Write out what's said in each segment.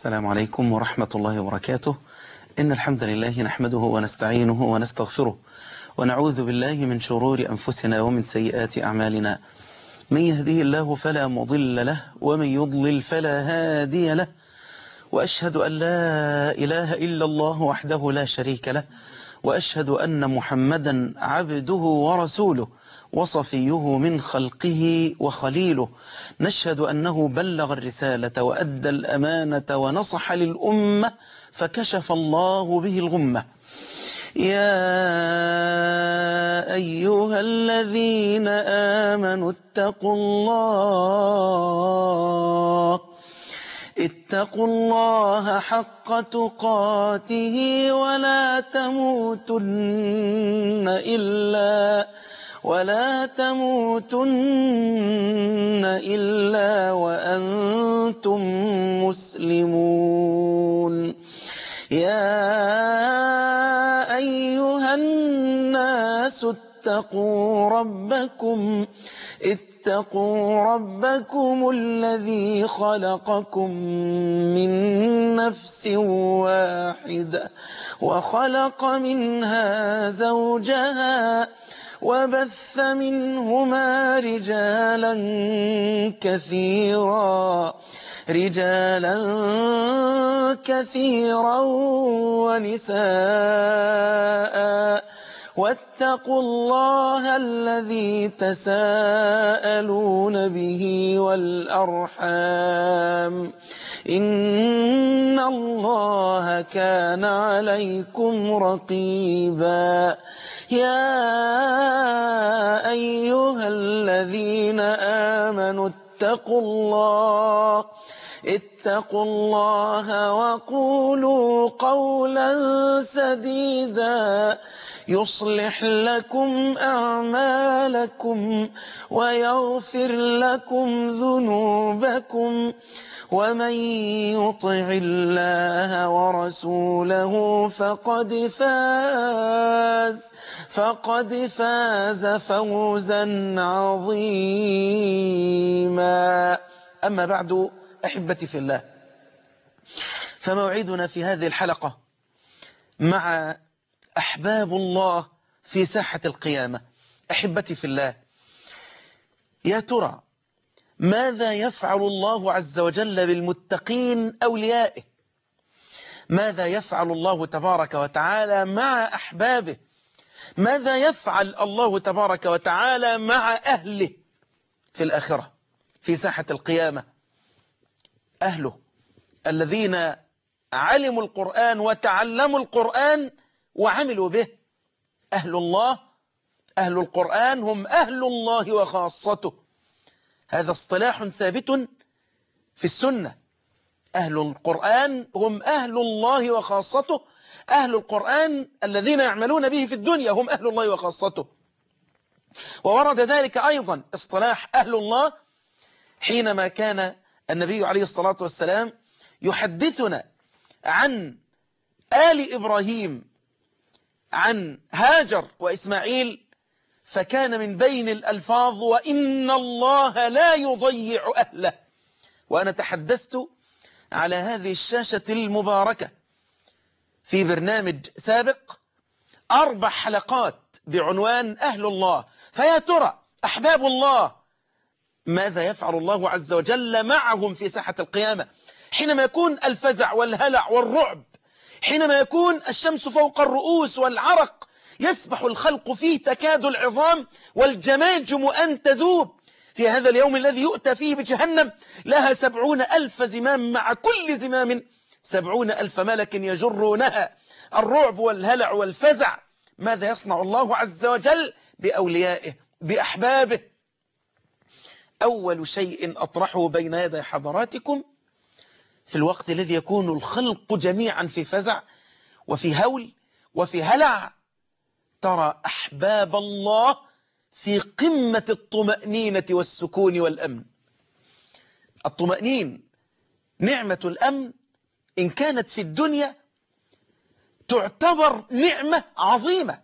السلام عليكم ورحمة الله وبركاته. إن الحمد لله نحمده ونستعينه ونستغفره ونعوذ بالله من شرور أنفسنا ومن سيئات أعمالنا. من يهده الله فلا مضل له ومن يضلل فلا هادي له، وأشهد أن لا إله إلا الله وحده لا شريك له، وأشهد أن محمدا عبده ورسوله وصفيه من خلقه وخليله. نشهد أنه بلغ الرسالة وأدى الأمانة ونصح للأمة فكشف الله به الغمة. يا أيها الذين آمنوا اتقوا الله حق تقاته ولا تموتن إلا وأنتم مسلمون. يا أيها الناس اتقوا ربكم الذي خلقكم من نفس واحدة وخلق منها زوجها وبث منهما رجالا كثيرا ونساء، واتقوا الله الذي تساءلون به والأرحام إن الله كان عليكم رقيبا. يا أيها الذين آمنوا اتقوا الله وقولوا قولا سديدا يصلح لكم أعمالكم ويغفر لكم ذنوبكم، ومن يطع الله ورسوله فقد فاز فوزا عظيما. أما بعد، أحبتي في الله، فموعدنا في هذه الحلقة مع أحباب الله في ساحة القيامة. أحبتي في الله، يا ترى ماذا يفعل الله عز وجل بالمتقين أوليائه؟ ماذا يفعل الله تبارك وتعالى مع أحبابه؟ ماذا يفعل الله تبارك وتعالى مع أهله في الآخرة في ساحة القيامة؟ أهله الذين علموا القرآن وتعلموا القرآن وعملوا به. أهل القرآن هم أهل الله وخاصته. هذا اصطلاح ثابت في السنة. أهل القرآن هم أهل الله وخاصته. أهل القرآن الذين يعملون به في الدنيا هم أهل الله وخاصته. وورد ذلك أيضا اصطلاح أهل الله حينما كان النبي عليه الصلاة والسلام يحدثنا عن آل إبراهيم، عن هاجر وإسماعيل، فكان من بين الألفاظ: وإن الله لا يضيع أهله. وأنا تحدثت على هذه الشاشة المباركة في برنامج سابق 4 حلقات بعنوان أهل الله. فيا ترى أحباب الله ماذا يفعل الله عز وجل معهم في ساحة القيامة حينما يكون الفزع والهلع والرعب، حينما يكون الشمس فوق الرؤوس والعرق يسبح الخلق فيه تكاد العظام والجماجم أن تذوب، في هذا اليوم الذي يؤتى فيه بجهنم لها 70,000 زمام، مع كل زمام 70,000 ملك يجرونها. الرعب والهلع والفزع. ماذا يصنع الله عز وجل بأوليائه بأحبابه؟ أول شيء أطرحه بين يدي حضراتكم في الوقت الذي يكون الخلق جميعا في فزع وفي هول وفي هلع، ترى أحباب الله في قمة الطمأنينة والسكون والأمن. الطمأنين نعمة الأمن إن كانت في الدنيا تعتبر نعمة عظيمة.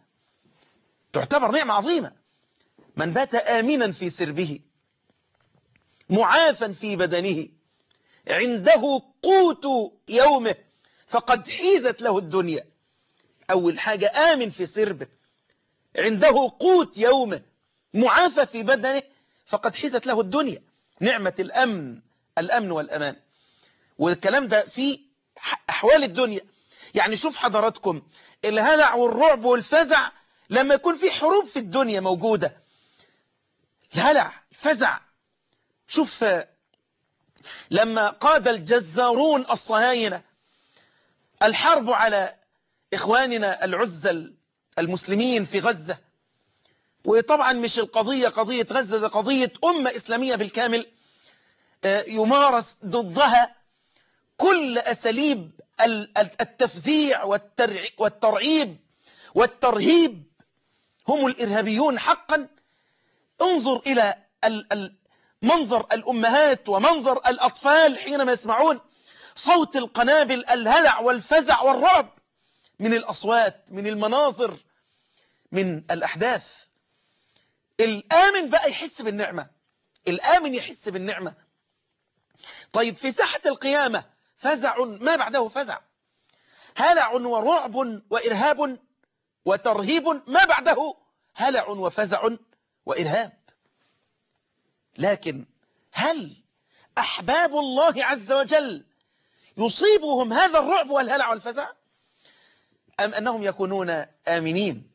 من بات آمنا في سربه معافا في بدنه عنده قوت يومه فقد حيزت له الدنيا. أول حاجة آمن في سربه، عنده قوت يومه، معافى في بدنه، فقد حيزت له الدنيا. نعمة الأمن والأمان. والكلام ده في أحوال الدنيا. يعني شوف حضراتكم الهلع والرعب والفزع لما يكون في حروب في الدنيا موجودة، الهلع الفزع. شوف لما قاد الجزارون الصهاينة الحرب على إخواننا العزل المسلمين في غزة، وطبعا مش القضية قضية غزة، ده قضية أمة إسلامية بالكامل، يمارس ضدها كل أساليب التفزيع والترعيب والترهيب. هم الإرهابيون حقا. انظر إلى منظر الأمهات ومنظر الأطفال حينما يسمعون صوت القنابل، الهلع والفزع والرعب من الأصوات، من المناظر، من الأحداث. الآمن بقى يحس بالنعمة، الآمن يحس بالنعمة. طيب في ساحة القيامة فزع ما بعده فزع، هلع ورعب وإرهاب وترهيب ما بعده هلع وفزع وإرهاب. لكن هل أحباب الله عز وجل يصيبهم هذا الرعب والهلع والفزع، أم أنهم يكونون آمنين؟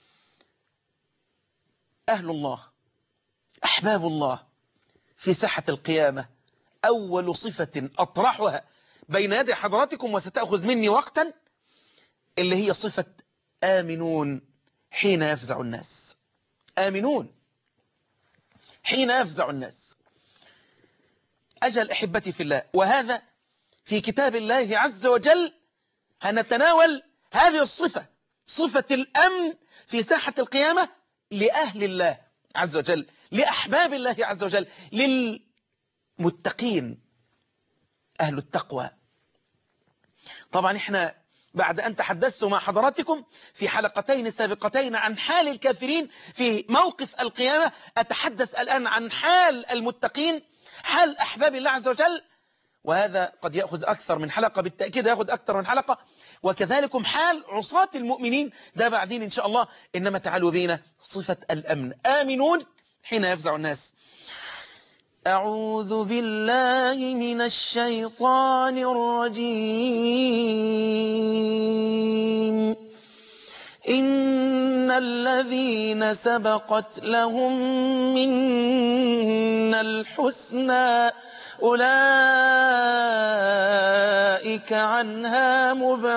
أهل الله أحباب الله في ساحة القيامة أول صفة أطرحها بين يدي حضراتكم وستأخذ مني وقتا، اللي هي صفة آمنون حين يفزع الناس. آمنون حين يفزع الناس. أجل أحبتي في الله، وهذا في كتاب الله عز وجل هنتناول هذه الصفة، صفة الأمن في ساحة القيامة لأهل الله عز وجل، لأحباب الله عز وجل، للمتقين، أهل التقوى. طبعا احنا بعد أن تحدثت مع حضراتكم في حلقتين سابقتين عن حال الكافرين في موقف القيامة، أتحدث الآن عن حال المتقين، حال أحباب الله عز وجل، وهذا قد يأخذ أكثر من حلقة، بالتأكيد يأخذ أكثر من حلقة. وكذلكم حال عصاة المؤمنين، ده بعدين إن شاء الله. إنما تعالوا بينا صفة الأمن، آمنون حين يفزع الناس. أعوذ بالله من الشيطان الرجيم. إن الذين سبقت لهم منا الحسنى أولئك عنها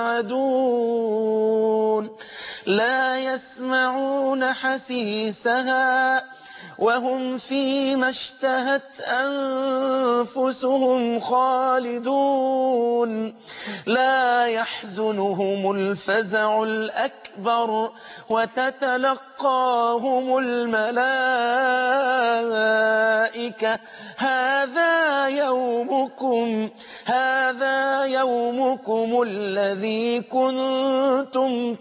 مبعدون لا يسمعون حسيسها وهم فيما اشتهت أنفسهم خالدون لا يحزنهم الفزع الأكبر وتتلقاهم الملائكة هذا يومكم الذي كنتم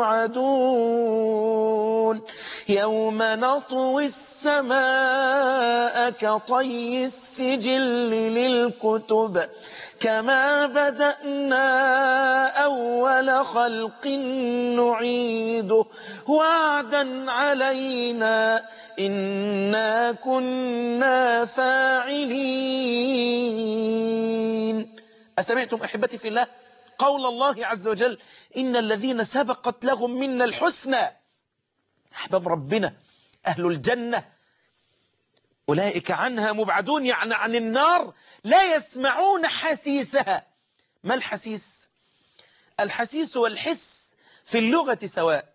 توعدون يوم نطوي السماء كطي السجل للكتب كما بدأنا أول خلق نعيده وعدا علينا إنا كنا فاعلين. أسمعتم أحبتي في الله قول الله عز وجل إن الذين سبقت لهم منا الحسنى، أحباب ربنا أهل الجنة، أولئك عنها مبعدون، يعني عن النار لا يسمعون حسيسها. ما الحسيس؟ الحسيس والحس في اللغة سواء،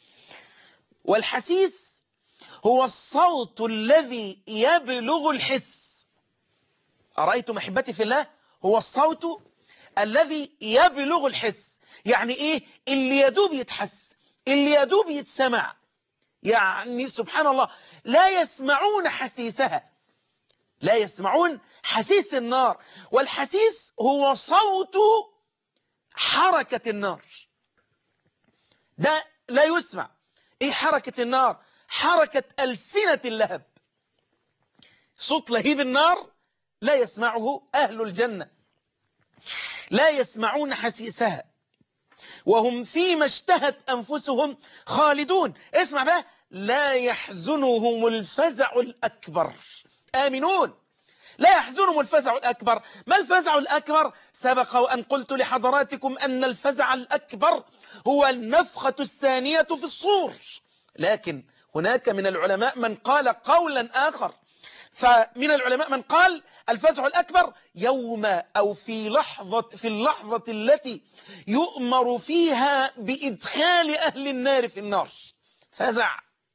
والحسيس هو الصوت الذي يبلغ الحس. أرأيتم أحبتي في الله؟ هو الصوت الذي يبلغ الحس. يعني إيه؟ اللي يدوب يتحس، اللي يدوب يتسمع. يعني سبحان الله لا يسمعون حسيسها، لا يسمعون حسيس النار. والحسيس هو صوت حركة النار، ده لا يسمع. ايه حركة النار؟ حركة ألسنة اللهب، صوت لهيب النار لا يسمعه أهل الجنة، لا يسمعون حسيسها، وهم فيما اشتهت أنفسهم خالدون. اسمع بقى، لا يحزنهم الفزع الأكبر. آمنون، لا يحزنهم الفزع الأكبر. ما الفزع الأكبر؟ سبق وأن قلت لحضراتكم أن الفزع الأكبر هو النفخة الثانية في الصور، لكن هناك من العلماء من قال قولا آخر. فمن العلماء من قال الفزع الأكبر يوم أو في اللحظة التي يؤمر فيها بإدخال أهل النار في النار. فزع،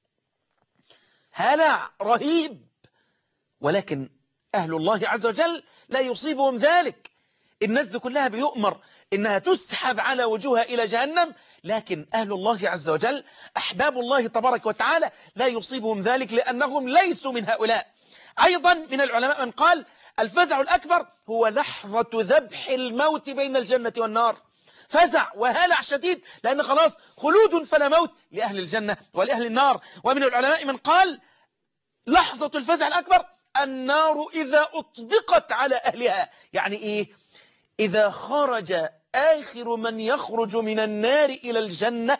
هلع رهيب، ولكن أهل الله عز وجل لا يصيبهم ذلك. الناس دي كلها بيؤمر إنها تسحب على وجوهها إلى جهنم، لكن أهل الله عز وجل أحباب الله تبارك وتعالى لا يصيبهم ذلك لأنهم ليسوا من هؤلاء. أيضا من العلماء من قال الفزع الأكبر هو لحظة ذبح الموت بين الجنة والنار. فزع وهلع شديد، لأن خلاص خلود فلا موت لأهل الجنة ولأهل النار. ومن العلماء من قال لحظة الفزع الأكبر النار إذا أطبقت على أهلها. يعني إيه؟ إذا خرج آخر من يخرج من النار إلى الجنة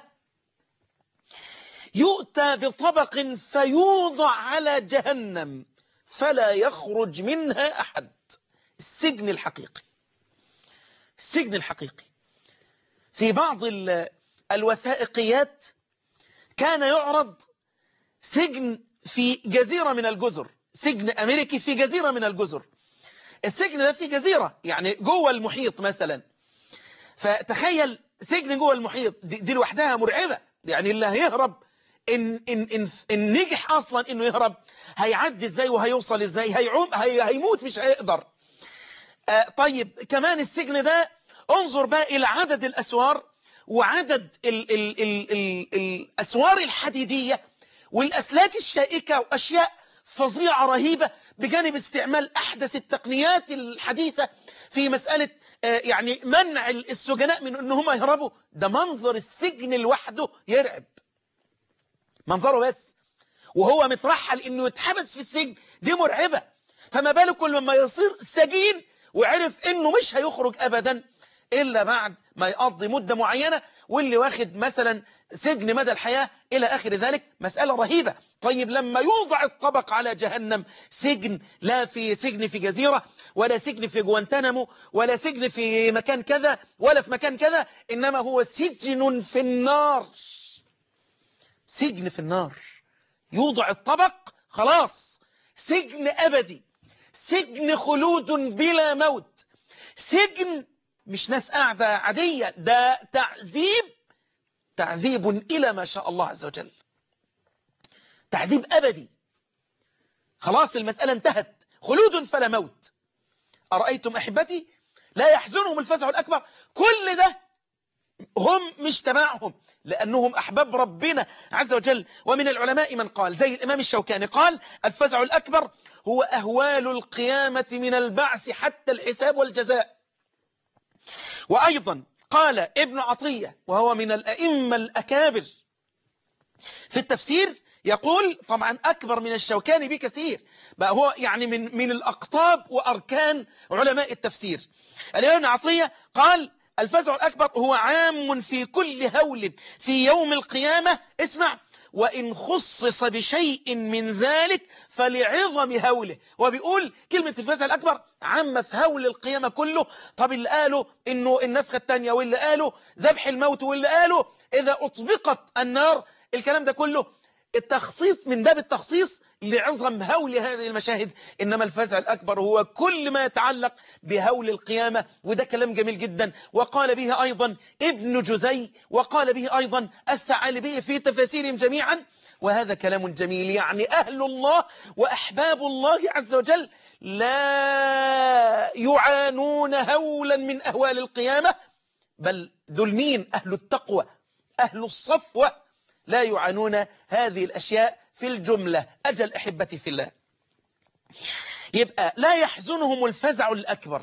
يؤتى بطبق فيوضع على جهنم فلا يخرج منها أحد. السجن الحقيقي، السجن الحقيقي. في بعض الوثائقيات كان يعرض سجن في جزيرة من الجزر، سجن أمريكي في جزيرة من الجزر. السجن ده في جزيرة يعني جوه المحيط مثلا. فتخيل سجن جوه المحيط، دي لوحدها مرعبة. يعني اللي هيهرب إن نجح أصلا إنه يهرب هيعدي إزاي وهيوصل إزاي؟ هيعوم، هيموت، مش هيقدر. طيب كمان السجن ده انظر بقى إلى عدد الأسوار وعدد الأسوار الحديدية والأسلاك الشائكة وأشياء فظيعة رهيبة، بجانب استعمال أحدث التقنيات الحديثة في مسألة يعني منع السجناء من أنهم يهربوا. ده منظر السجن لوحده يرعب، منظره بس، وهو مترحل أنه يتحبس في السجن دي مرعبة. فما بالك لما يصير سجين وعرف أنه مش هيخرج أبدا إلا بعد ما يقضي مدة معينة، واللي واخد مثلا سجن مدى الحياة إلى آخر ذلك. مسألة رهيبة. طيب لما يوضع الطبق على جهنم، سجن، لا في سجن في جزيرة، ولا سجن في جوانتانامو، ولا سجن في مكان كذا ولا في مكان كذا، إنما هو سجن في النار، سجن في النار. يوضع الطبق خلاص، سجن أبدي، سجن خلود بلا موت، سجن مش ناس قاعدة عادية، ده تعذيب إلى ما شاء الله عز وجل، تعذيب أبدي. خلاص المسألة انتهت، خلود فلا موت. أرأيتم أحبتي؟ لا يحزنهم الفزع الأكبر. كل ده هم مش تبعهم لأنهم أحباب ربنا عز وجل. ومن العلماء من قال زي الإمام الشوكاني قال الفزع الأكبر هو أهوال القيامة من البعث حتى الحساب والجزاء. وأيضا قال ابن عطية وهو من الأئمة الأكابر في التفسير، يقول طبعا أكبر من الشوكاني بكثير، بقى هو يعني من الأقطاب وأركان علماء التفسير. الإمام ابن عطية قال الفزع الأكبر هو عام في كل هول في يوم القيامة. اسمع، وإن خصص بشيء من ذلك فلعظم هوله. وبيقول كلمة الفزع الأكبر عامة في هول القيامة كله. طب اللي قالوا إنه النفخة الثانية، واللي قالوا ذبح الموت، واللي قالوا إذا أطبقت النار، الكلام ده كله التخصيص من باب التخصيص لعظم هول هذه المشاهد. إنما الفزع الأكبر هو كل ما يتعلق بهول القيامة. وده كلام جميل جدا، وقال به أيضا ابن جزي، وقال به أيضا الثعالبي في تفاسيرهم جميعا. وهذا كلام جميل. يعني أهل الله وأحباب الله عز وجل لا يعانون هولا من أهوال القيامة، بل دول مين؟ أهل التقوى، أهل الصفوة، لا يعانون هذه الأشياء في الجملة. أجل أحبتي في الله، يبقى لا يحزنهم الفزع الأكبر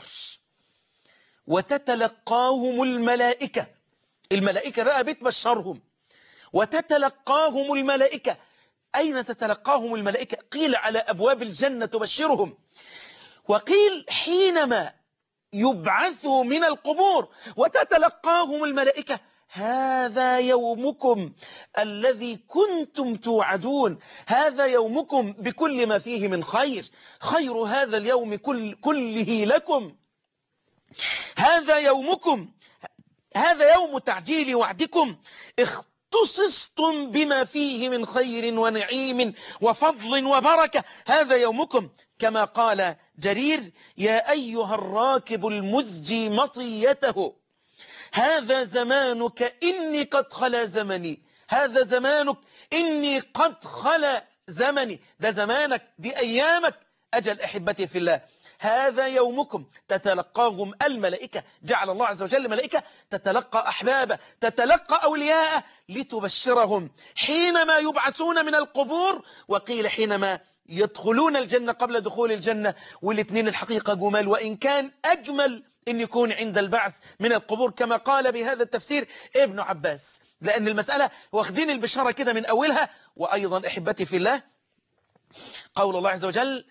وتتلقاهم الملائكة. الملائكة بقى بتبشرهم، وتتلقاهم الملائكة. أين تتلقاهم الملائكة؟ قيل على أبواب الجنة تبشرهم. وقيل حينما يبعثوا من القبور وتتلقاهم الملائكة: هذا يومكم الذي كنتم توعدون، هذا يومكم بكل ما فيه من خير، خير هذا اليوم كله لكم، هذا يومكم، هذا يوم تعجيل وعدكم، اختصصتم بما فيه من خير ونعيم وفضل وبركة، هذا يومكم. كما قال جرير: يا أيها الراكب المزجي مطيته، هذا زمانك إني قد خلا زمني، هذا زمانك إني قد خلا زمني، ده زمانك، دي أيامك. أجل أحبتي في الله، هذا يومكم تتلقاهم الملائكة. جعل الله عز وجل ملائكة تتلقى أحبابه، تتلقى أولياءه لتبشرهم حينما يبعثون من القبور، وقيل حينما يدخلون الجنة قبل دخول الجنة. والاثنين الحقيقة جمال، وإن كان أجمل إن يكون عند البعث من القبور، كما قال بهذا التفسير ابن عباس، لأن المسألة واخدين البشارة كده من أولها. وأيضا أحبتي في الله، قول الله عز وجل: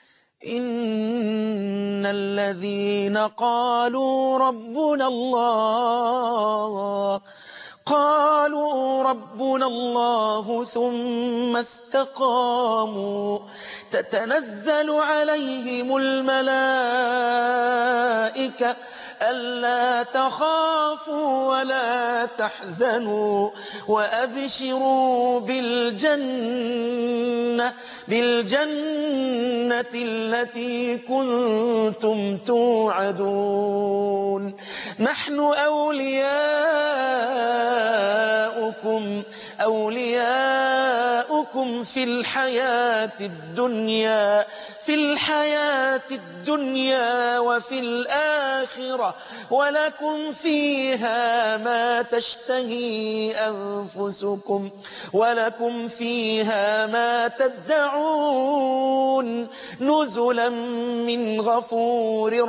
إن الذين قالوا ربنا الله ثم استقاموا تتنزل عليهم الملائكة ألا تخافوا ولا تحزنوا وأبشروا بالجنة التي كنتم توعدون، نحن أولياؤكم في الحياة الدنيا وفي الآخرة، ولكم فيها ما تشتهي أنفسكم ولكم فيها ما تدعون، نزلا من غفور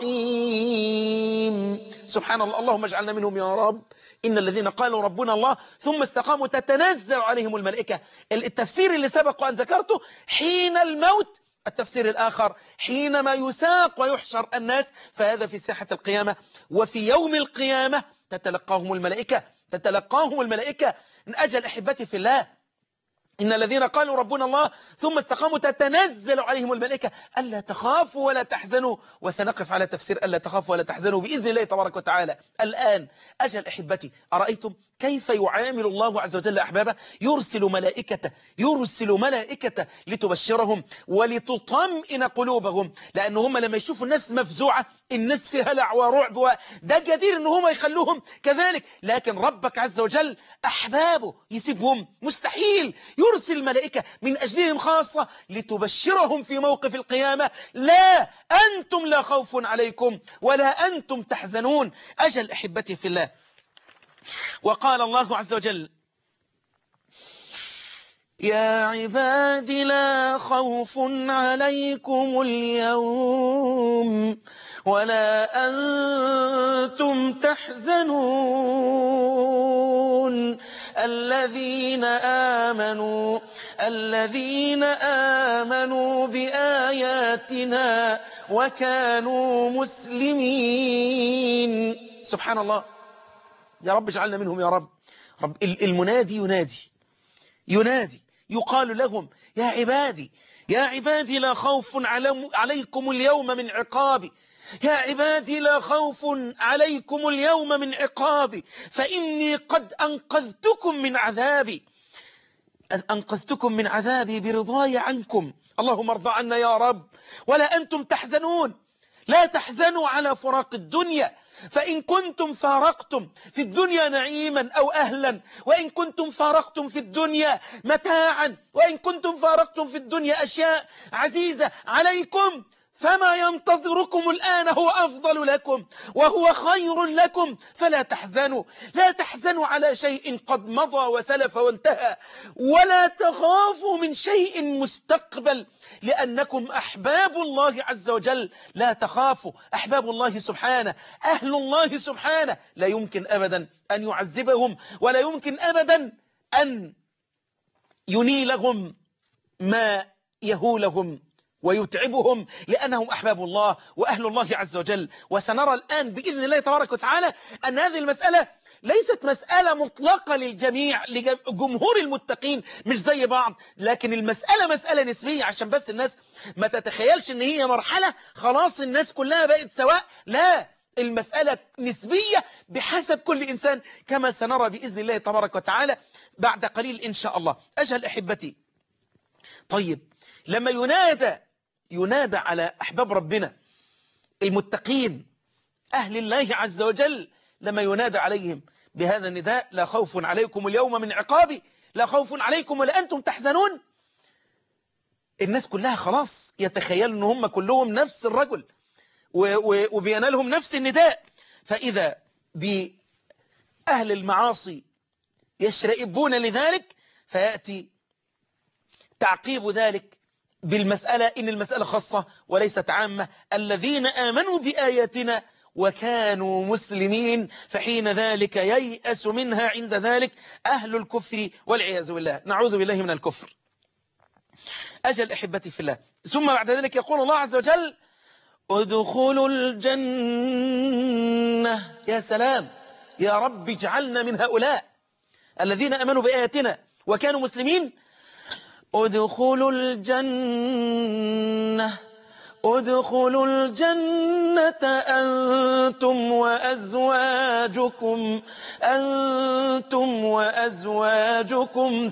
رحيم. سبحان الله، اللهم اجعلنا منهم يا رب. إن الذين قالوا ربنا الله ثم استقاموا تتنزل عليهم الملائكة. التفسير اللي سبق وأن ذكرته حين الموت، التفسير الآخر حينما يساق ويحشر الناس، فهذا في ساحة القيامة. وفي يوم القيامة تتلقاهم الملائكة. من أجل أحبتي في الله، إن الذين قالوا ربنا الله ثم استقاموا تتنزل عليهم الملائكة ألا تخافوا ولا تحزنوا. وسنقف على تفسير ألا تخافوا ولا تحزنوا بإذن الله تبارك وتعالى. الآن أجل أحبتي، أرأيتم كيف يعامل الله عز وجل أحبابه؟ يرسل ملائكة لتبشرهم ولتطمئن قلوبهم، لأن هم لما يشوفوا الناس مفزوعة، الناس في هلع ورعب، ده جدير أن هم يخلوهم كذلك. لكن ربك عز وجل أحبابه يسيبهم؟ مستحيل. يرسل ملائكة من أجلهم خاصة لتبشرهم في موقف القيامة: لا أنتم لا خوف عليكم ولا أنتم تحزنون. أجل أحبتي في الله، وقال الله عز وجل: يا عباد لا خوف عليكم اليوم ولا أنتم تحزنون الذين آمنوا بآياتنا وكانوا مسلمين. سبحان الله، يا رب اجعلنا منهم يا رب. المنادي ينادي يقال لهم: يا عبادي لا خوف عليكم اليوم من عقابي، يا عبادي لا خوف عليكم اليوم من عقابي، فإني قد أنقذتكم من عذابي برضاي عنكم. اللهم ارضى عنا يا رب. ولا أنتم تحزنون، لا تحزنوا على فراق الدنيا، فإن كنتم فارقتم في الدنيا نعيما أو أهلا، وإن كنتم فارقتم في الدنيا متاعا، وإن كنتم فارقتم في الدنيا أشياء عزيزة عليكم، فما ينتظركم الآن هو أفضل لكم وهو خير لكم، فلا تحزنوا. لا تحزنوا على شيء قد مضى وسلف وانتهى، ولا تخافوا من شيء مستقبل، لأنكم أحباب الله عز وجل. لا تخافوا، أحباب الله سبحانه، أهل الله سبحانه، لا يمكن أبدا أن يعذبهم، ولا يمكن أبدا أن ينيلهم ما يهولهم ويتعبهم لأنهم أحباب الله وأهل الله عز وجل. وسنرى الآن بإذن الله تبارك وتعالى أن هذه المسألة ليست مسألة مطلقة للجميع لجمهور المتقين مش زي بعض، لكن المسألة مسألة نسبية عشان بس الناس ما تتخيلش ان هي مرحلة خلاص الناس كلها بقت سواء. لا، المسألة نسبية بحسب كل إنسان كما سنرى بإذن الله تبارك وتعالى بعد قليل إن شاء الله. أجل أحبتي، طيب لما ينادى على أحباب ربنا المتقين أهل الله عز وجل، لما ينادى عليهم بهذا النداء: لا خوف عليكم اليوم من عقابي، لا خوف عليكم ولا أنتم تحزنون، الناس كلها خلاص يتخيلوا أن هم كلهم نفس الرجل وبينالهم نفس النداء. فإذا بأهل المعاصي يشرئبون لذلك، فيأتي تعقيب ذلك بالمسألة إن المسألة خاصة وليست عامة: الذين آمنوا بآياتنا وكانوا مسلمين، فحين ذلك ييأس منها عند ذلك أهل الكفر والعياذ بالله، نعوذ بالله من الكفر. أجل أحبتي في الله، ثم بعد ذلك يقول الله عز وجل: ادخلوا الجنة. يا سلام، يا رب اجعلنا من هؤلاء الذين آمنوا بآياتنا وكانوا مسلمين. ادخلوا الجنة، ادخلوا الجنة أنتم وأزواجكم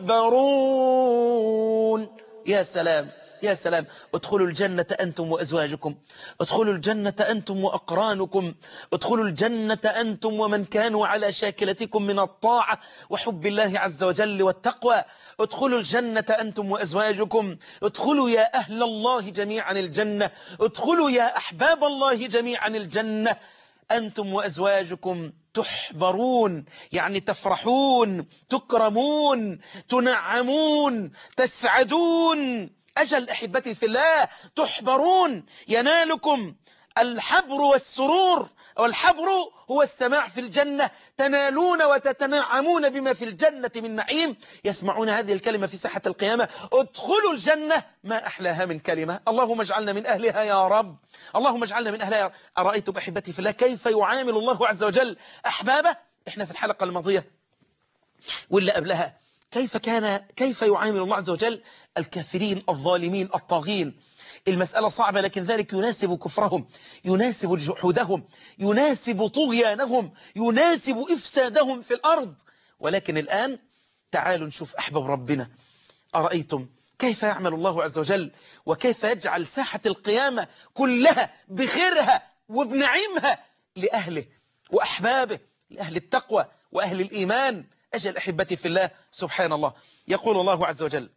تحبرون. يا سلام يا سلام، ادخلوا الجنة أنتم وأزواجكم، ادخلوا الجنة أنتم وأقرانكم، ادخلوا الجنة أنتم ومن كانوا على شاكلتكم من الطاعة وحب الله عز وجل والتقوى، ادخلوا الجنة أنتم وأزواجكم، ادخلوا يا أهل الله جميعا الجنة، ادخلوا يا أحباب الله جميعا الجنة، أنتم وأزواجكم تحبرون، يعني تفرحون، تكرمون، تنعمون، تسعدون. أجل أحبتي في الله، تحبرون، ينالكم الحبر والسرور، والحبر هو السماع في الجنة، تنالون وتتنعمون بما في الجنة من نعيم. يسمعون هذه الكلمة في ساحة القيامة: ادخلوا الجنة. ما أحلاها من كلمة، اللهم اجعلنا من أهلها يا رب، اللهم اجعلنا من أهلها يا رب. أرأيتم أحبتي في الله كيف يعامل الله عز وجل أحبابه؟ إحنا في الحلقة الماضية واللي قبلها كيف يعامل الله عز وجل الكافرين الظالمين الطاغين. المسألة صعبة، لكن ذلك يناسب كفرهم، يناسب جحودهم، يناسب طغيانهم، يناسب إفسادهم في الأرض. ولكن الآن تعالوا نشوف أحباب ربنا. أرأيتم كيف يعمل الله عز وجل وكيف يجعل ساحة القيامة كلها بخيرها وبنعيمها لأهله وأحبابه، لأهل التقوى وأهل الإيمان. أجل أحبتي في الله، سبحان الله. يقول الله عز وجل،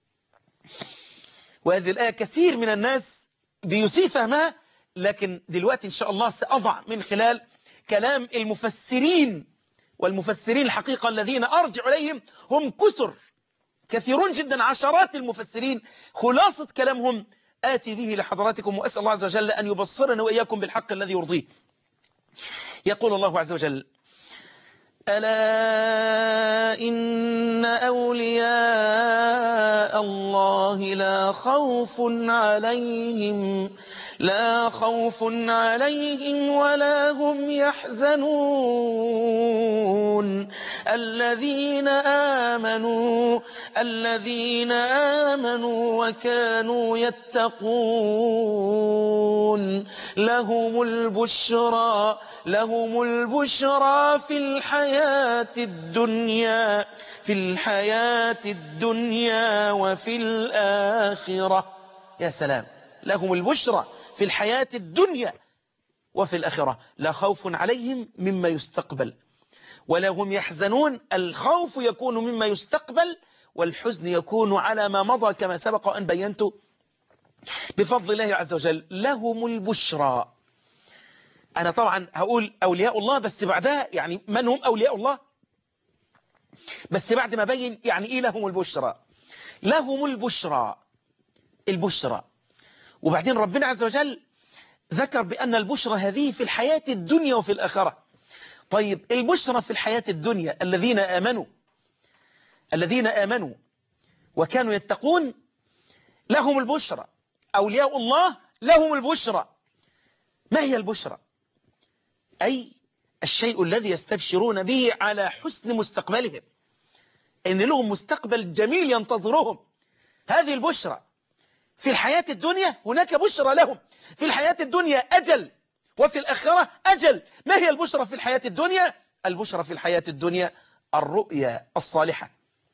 وهذه الآية كثير من الناس بيسيء فهمها، لكن دلوقتي إن شاء الله سأضع من خلال كلام المفسرين، والمفسرين الحقيقة الذين أرجع إليهم هم كثيرون جدا، عشرات المفسرين، خلاصة كلامهم آتي به لحضراتكم، وأسأل الله عز وجل أن يبصرنا وإياكم بالحق الذي يرضيه. يقول الله عز وجل: ألا إن أولياء الله لا خوف عليهم ولا هم يحزنون الذين آمنوا وكانوا يتقون لهم البشرى في الحياة الدنيا وفي الآخرة. يا سلام، لهم البشرى في الحياة الدنيا وفي الآخرة، لا خوف عليهم مما يستقبل ولا هم يحزنون. الخوف يكون مما يستقبل، والحزن يكون على ما مضى كما سبق أن بينت بفضل الله عز وجل. لهم البشرى. أنا طبعا هقول أولياء الله، بس بعدها يعني من هم أولياء الله، بس بعد ما بين يعني إيه لهم البشرى. لهم البشرى. وبعدين ربنا عز وجل ذكر بأن البشرى هذه في الحياة الدنيا وفي الآخرة. طيب البشرى في الحياة الدنيا، الذين آمنوا وكانوا يتقون، لهم البشرى. أولياء الله لهم البشرى. ما هي البشرى؟ أي الشيء الذي يستبشرون به على حسن مستقبلهم، إن لهم مستقبل جميل ينتظرهم. هذه البشرى في الحياة الدنيا، هناك بشرى لهم في الحياة الدنيا أجل، وفي الآخرة أجل. ما هي البشرى في الحياة الدنيا؟ البشرى في الحياة الدنيا الرؤيا الصالحة،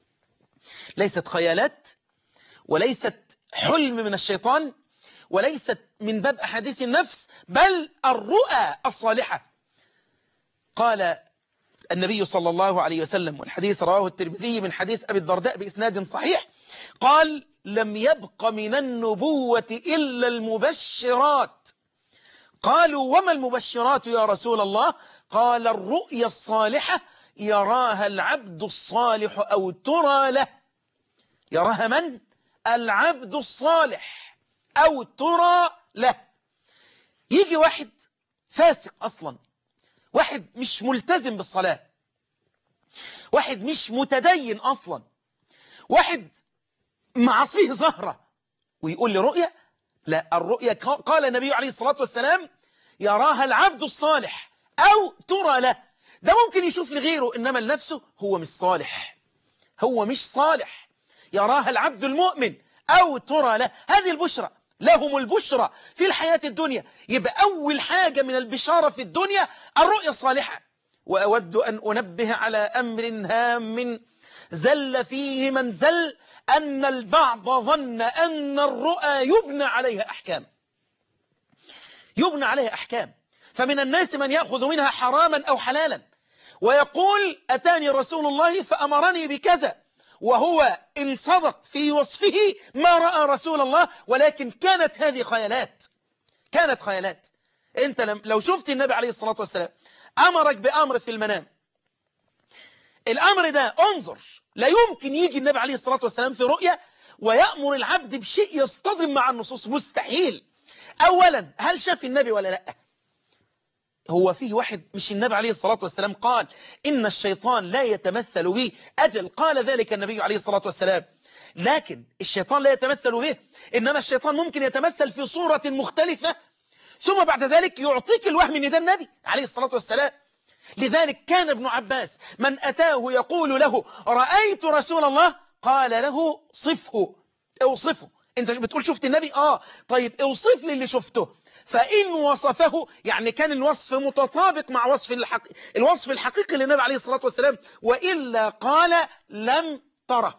ليست خيالات، وليست حلم من الشيطان، وليست من باب أحاديث النفس، بل الرؤى الصالحة. قال النبي صلى الله عليه وسلم، والحديث رواه الترمذي من حديث أبي الدرداء بإسناد صحيح، قال: لم يبق من النبوة إلا المبشرات. قالوا: وما المبشرات يا رسول الله؟ قال: الرؤيا الصالحة يراها العبد الصالح أو ترى له. يراها من؟ العبد الصالح أو ترى له. يجي واحد فاسق أصلا، واحد مش ملتزم بالصلاة، واحد مش متدين أصلا، واحد معصيه ظهره، ويقول لي رؤيا؟ لا، الرؤيا قال النبي عليه الصلاة والسلام: يراها العبد الصالح أو ترى له. ده ممكن يشوف لغيره، إنما لنفسه هو مش صالح، هو مش صالح. يراها العبد المؤمن أو ترى له. هذه البشرى، لهم البشرى في الحياة الدنيا. يبقى أول حاجة من البشارة في الدنيا الرؤيا الصالحة. وأود أن أنبه على أمر هام زل فيه من زل، أن البعض ظن أن الرؤى يبنى عليها أحكام، يبنى عليها أحكام. فمن الناس من يأخذ منها حراما أو حلالا، ويقول: أتاني رسول الله فأمرني بكذا، وهو إن صدق في وصفه ما رأى رسول الله، ولكن كانت هذه خيالات، كانت خيالات. أنت لو شفت النبي عليه الصلاة والسلام أمرك بأمر في المنام، الأمر ده انظر، لا يمكن يجي النبي عليه الصلاة والسلام في رؤية ويأمر العبد بشيء يصطدم مع النصوص، مستحيل. أولا، هل شاف النبي ولا لا؟ هو فيه واحد، مش النبي عليه الصلاة والسلام قال: إن الشيطان لا يتمثل بي؟ أجل، قال ذلك النبي عليه الصلاة والسلام، لكن الشيطان لا يتمثل به، إنما الشيطان ممكن يتمثل في صورة مختلفة، ثم بعد ذلك يعطيك الوهم إن ده النبي عليه الصلاة والسلام. لذلك كان ابن عباس من أتاه يقول له: رأيت رسول الله، قال له: صفه، اوصفه. انت بتقول شفت النبي؟ طيب اوصف لي اللي شفته. فإن وصفه، يعني كان الوصف متطابق مع الوصف الحقيقي للنبي عليه الصلاة والسلام، وإلا قال: لم تره.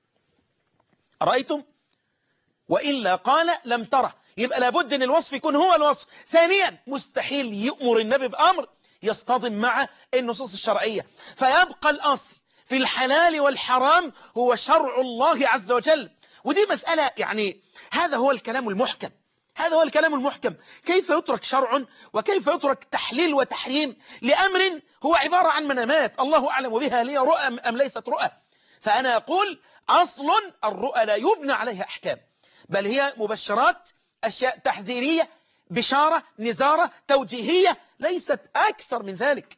رأيتم؟ وإلا قال: لم تره. يبقى لابد أن الوصف يكون هو الوصف. ثانيا، مستحيل يأمر النبي بأمر يصطدم مع النصوص الشرعية، فيبقى الأصل في الحلال والحرام هو شرع الله عز وجل. ودي مسألة، يعني هذا هو الكلام المحكم، هذا هو الكلام المحكم. كيف يترك شرع وكيف يترك تحليل وتحريم لأمر هو عبارة عن منامات الله أعلم بها، هي رؤى أم ليست رؤى؟ فأنا أقول: أصل الرؤى لا يبنى عليها أحكام، بل هي مبشرات، أشياء تحذيرية، بشارة، نذارة، توجيهية، ليست أكثر من ذلك.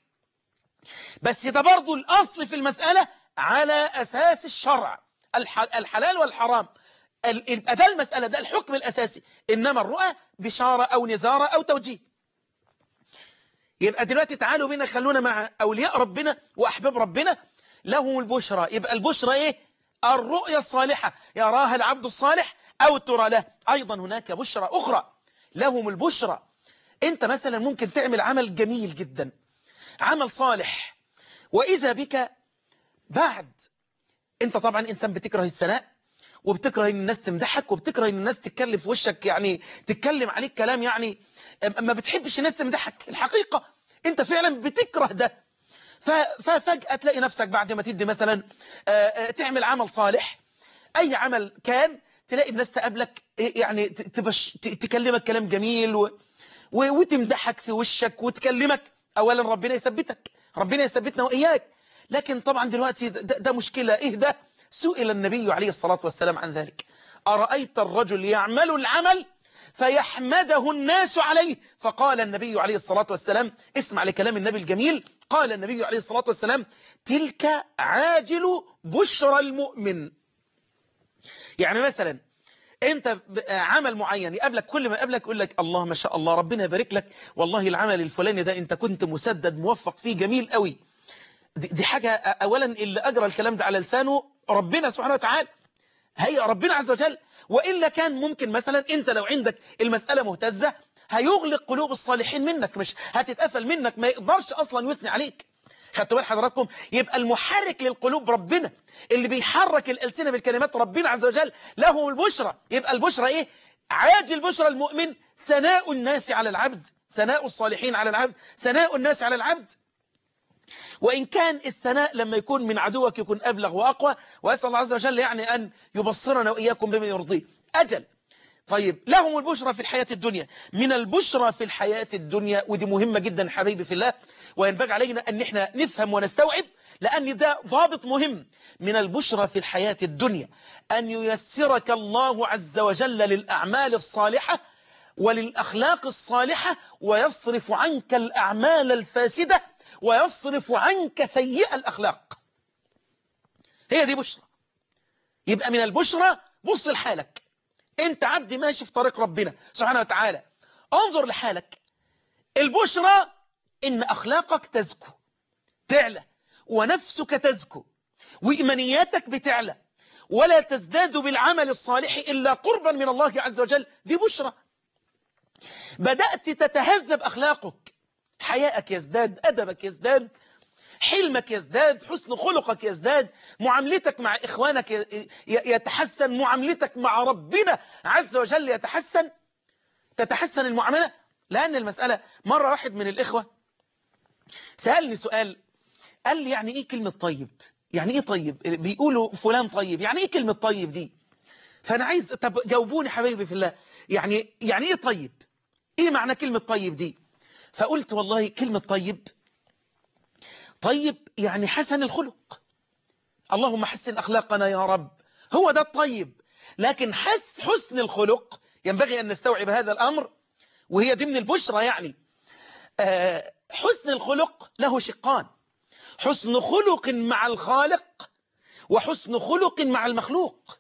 بس ده برضو الأصل في المسألة على أساس الشرع، الحلال والحرام، ده المسألة، ده الحكم الأساسي. إنما الرؤى بشارة أو نذارة أو توجيه. يبقى دلوقتي تعالوا بينا، خلونا مع أولياء ربنا وأحباب ربنا لهم البشرى. يبقى البشرى إيه؟ الرؤيا الصالحة يراها العبد الصالح أو ترى له. أيضا هناك بشرى أخرى، لهم البشرى. أنت مثلا ممكن تعمل عمل جميل جدا، عمل صالح، وإذا بك بعد، أنت طبعا إنسان بتكره الثناء، وبتكره ان الناس تمدحك، وبتكره ان الناس تتكلم في وشك، يعني تتكلم عليك كلام، يعني ما بتحبش الناس تمدحك. الحقيقة انت فعلا بتكره ده. ففجأة تلاقي نفسك بعد ما تدي مثلا تعمل عمل صالح، اي عمل كان، تلاقي الناس تقابلك، يعني تكلمك كلام جميل وتمدحك في وشك وتكلمك. اولا ربنا يثبتك، ربنا يثبتنا واياك. لكن طبعا دلوقتي ده مشكلة. ايه ده؟ سئل النبي عليه الصلاة والسلام عن ذلك: أرأيت الرجل يعمل العمل فيحمده الناس عليه؟ فقال النبي عليه الصلاة والسلام، اسمع لكلام النبي الجميل، قال النبي عليه الصلاة والسلام: تلك عاجل بشرى المؤمن. يعني مثلا انت عمل معين يقابلك، كل ما يقابلك يقول لك الله ما شاء الله ربنا يبارك لك، والله العمل الفلاني ده انت كنت مسدد موفق فيه جميل قوي. دي حاجة اولا اللي اجرى الكلام ده على لسانه ربنا سبحانه وتعالى، هي ربنا عز وجل. وإلا كان ممكن مثلا انت لو عندك المسألة مهتزة هيغلق قلوب الصالحين منك، مش هتتقفل منك، ما يقدرش اصلا يثني عليك. خدتوا بال حضراتكم؟ يبقى المحرك للقلوب ربنا، اللي بيحرك الألسنة بالكلمات ربنا عز وجل، له البشرى. يبقى البشرى ايه؟ عاجل بشرى المؤمن ثناء الناس على العبد، ثناء الصالحين على العبد، ثناء الناس على العبد. وإن كان الثناء لما يكون من عدوك يكون أبلغ وأقوى، وأسأل الله عز وجل يعني أن يبصرنا وإياكم بما يرضيه. أجل. طيب لهم البشرى في الحياة الدنيا. من البشرى في الحياة الدنيا، ودي مهمة جدا حبيبي في الله، وينبغي علينا أن احنا نفهم ونستوعب، لأن ده ضابط مهم. من البشرى في الحياة الدنيا أن ييسرك الله عز وجل للأعمال الصالحة وللأخلاق الصالحة، ويصرف عنك الأعمال الفاسدة، ويصرف عنك سيئة الأخلاق. هي دي بشرى. يبقى من البشرى، بص لحالك، انت عبد ماشي في طريق ربنا سبحانه وتعالى، انظر لحالك. البشرى ان اخلاقك تزكو، تعلى، ونفسك تزكو، وإيمانياتك بتعلى، ولا تزداد بالعمل الصالح إلا قربا من الله عز وجل. دي بشرى. بدأت تتهذب أخلاقك، حياءك يزداد، أدبك يزداد، حلمك يزداد، حسن خلقك يزداد، معاملتك مع إخوانك يتحسن، معاملتك مع ربنا عز وجل يتحسن، تتحسن المعاملة. لأن المسألة، مرة واحد من الإخوة سألني سؤال، قال لي يعني إيه كلمة طيب؟ يعني إيه طيب؟ بيقولوا فلان طيب، يعني إيه كلمة طيب دي؟ فأنا عايز، طب جاوبوني حبايبي في الله، يعني إيه طيب؟ إيه معنى كلمة طيب دي؟ فقلت والله كلمة طيب، طيب يعني حسن الخلق. اللهم حسن أخلاقنا يا رب، هو ده الطيب. لكن حسن الخلق ينبغي أن نستوعب هذا الأمر، وهي ضمن البشرى. يعني حسن الخلق له شقان: حسن خلق مع الخالق، وحسن خلق مع المخلوق.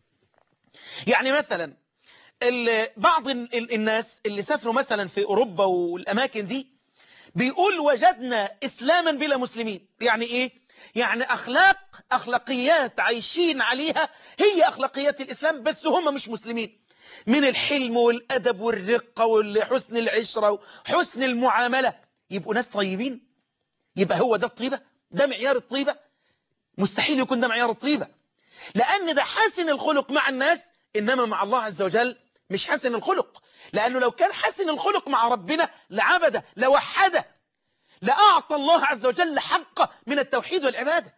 يعني مثلا بعض الناس اللي سافروا مثلا في أوروبا والأماكن دي بيقول وجدنا إسلاما بلا مسلمين. يعني إيه؟ يعني أخلاقيات عايشين عليها هي أخلاقيات الإسلام، بس هم مش مسلمين، من الحلم والأدب والرقة وحسن العشرة وحسن المعاملة، يبقوا ناس طيبين. يبقى هو ده الطيبة؟ ده معيار الطيبة؟ مستحيل يكون ده معيار الطيبة، لأن ده حسن الخلق مع الناس، إنما مع الله عز وجل مش حسن الخلق. لأنه لو كان حسن الخلق مع ربنا لعبده، لوحده، لأعطى الله عز وجل حقه من التوحيد والعبادة.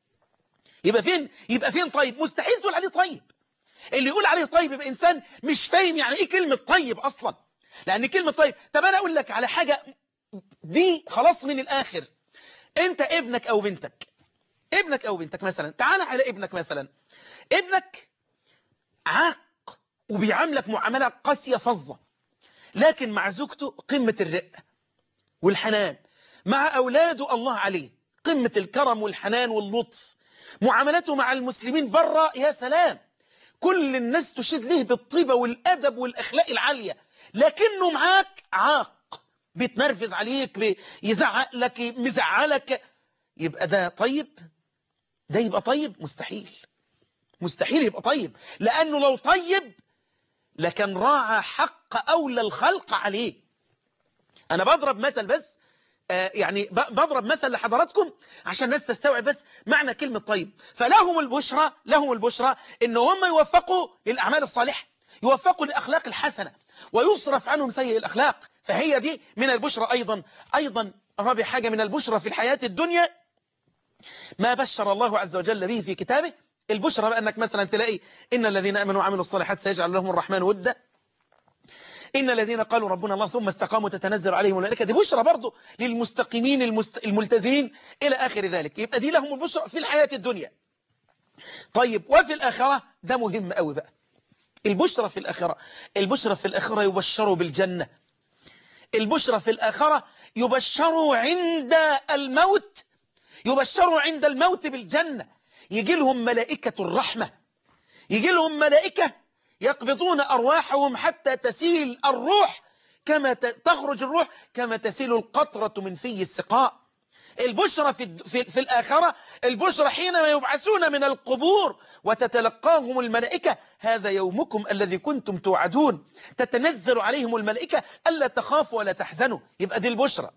يبقى فين طيب؟ مستحيل تقول عليه طيب. اللي يقول عليه طيب يبقى إنسان مش فاهم يعني إيه كلمة طيب أصلا. لأن كلمة طيب، طب أنا أقول لك على حاجة دي خلاص من الآخر. أنت ابنك أو بنتك مثلا، تعال على ابنك مثلا، ابنك عاق وبيعاملك معاملة قاسية فظة، لكن مع زوجته قمة الرقة والحنان، مع أولاده الله عليه قمة الكرم والحنان واللطف، معاملته مع المسلمين برا يا سلام، كل الناس تشيد له بالطيبة والأدب والأخلاق العالية، لكنه معاك عاق، بيتنرفز عليك، بيزعق لك، مزعلك. يبقى ده طيب؟ ده يبقى طيب؟ مستحيل يبقى طيب، لأنه لو طيب لكن راعى حق أولى الخلق عليه. أنا بضرب مثل بس، يعني بضرب مثل لحضراتكم عشان الناس تستوعب بس معنى كلمة طيب. فلهم البشرى إن هم يوفقوا للأعمال الصالحة، يوفقوا للأخلاق الحسنة، ويصرف عنهم سيء الأخلاق. فهي دي من البشرى. أيضا رابع حاجة من البشرى في الحياة الدنيا ما بشر الله عز وجل به في كتابه. البشرى بأنك مثلا تلاقي إن الذين آمنوا وعملوا الصالحات سيجعل لهم الرحمن ودا، إن الذين قالوا ربنا الله ثم استقاموا تتنزل عليهم الملائكة. دي بشرى برضو للمستقيمين الملتزمين إلى آخر ذلك. يبقى دي لهم البشرى في الحياة الدنيا. طيب وفي الآخرة، ده مهم قوي بقى، البشرى في الآخرة يبشروا بالجنة. البشرى في الآخرة يبشروا عند الموت بالجنة. يجي لهم ملائكة الرحمة، يجي لهم ملائكة يقبضون أرواحهم حتى تسيل الروح تخرج الروح كما تسيل القطرة من في السقاء. البشرى في الآخرة، البشرى حينما يبعثون من القبور وتتلقاهم الملائكة: هذا يومكم الذي كنتم توعدون، تتنزل عليهم الملائكة ألا تخافوا ولا تحزنوا. يبقى دي البشرى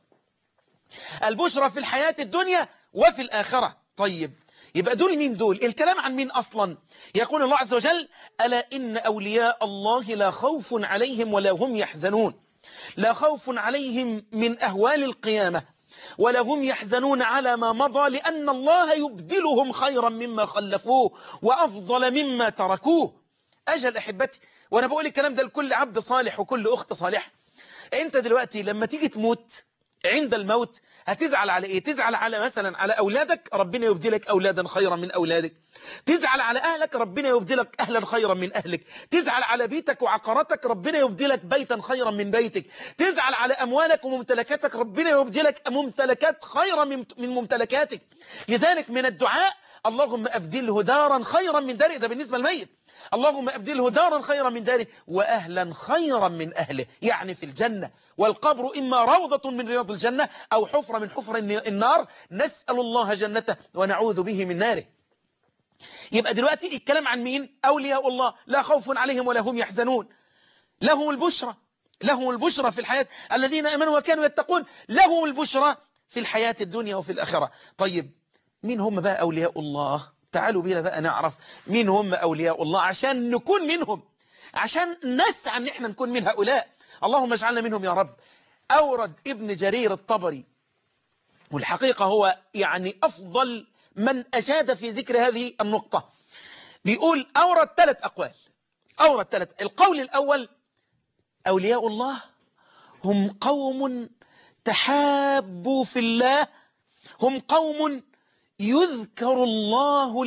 في الحياة الدنيا وفي الآخرة. طيب، يبقى دول مين دول؟ الكلام عن مين أصلا؟ يقول الله عز وجل: ألا إن أولياء الله لا خوف عليهم ولا هم يحزنون. لا خوف عليهم من أهوال القيامة ولا هم يحزنون على ما مضى، لأن الله يبدلهم خيرا مما خلفوه وأفضل مما تركوه. أجل أحبتي، وأنا بقول الكلام ده لكل عبد صالح وكل أخت صالحة. أنت دلوقتي لما تيجي تموت، عند الموت هتزعل على إيه؟ تزعل على مثلا على أولادك، ربنا يبدلك أولادا خيرا من أولادك. تزعل على أهلك، ربنا يبدلك أهلا خيرا من أهلك. تزعل على بيتك وعقاراتك، ربنا يبدلك بيتا خيرا من بيتك. تزعل على أموالك وممتلكاتك، ربنا يبدلك ممتلكات خيرا من ممتلكاتك. لذلك من الدعاء: اللهم أبدله دارا خيرا من داره. ده بالنسبة للميت. اللهم أبدله دارا خيرا من داره وأهلا خيرا من أهله، يعني في الجنة. والقبر إما روضة من رياض الجنة أو حفرة من حفر النار، نسأل الله جنته ونعوذ به من ناره. يبقى دلوقتي الكلام عن مين؟ أولياء الله لا خوف عليهم ولا هم يحزنون. لهم البشرى في الحياة، الذين آمنوا وكانوا يتقون لهم البشرى في الحياة الدنيا وفي الآخرة. طيب، مين هم بقى أولياء الله؟ تعالوا بينا بقى نعرف مين هم أولياء الله عشان نكون منهم، عشان نسعى أن احنا نكون من هؤلاء. اللهم اجعلنا منهم يا رب. أورد ابن جرير الطبري، والحقيقة هو يعني أفضل من أجاد في ذكر هذه النقطة. بيقول أورد 3 أقوال. القول الأول: أولياء الله هم قوم تحابوا في الله، هم قوم يذكر الله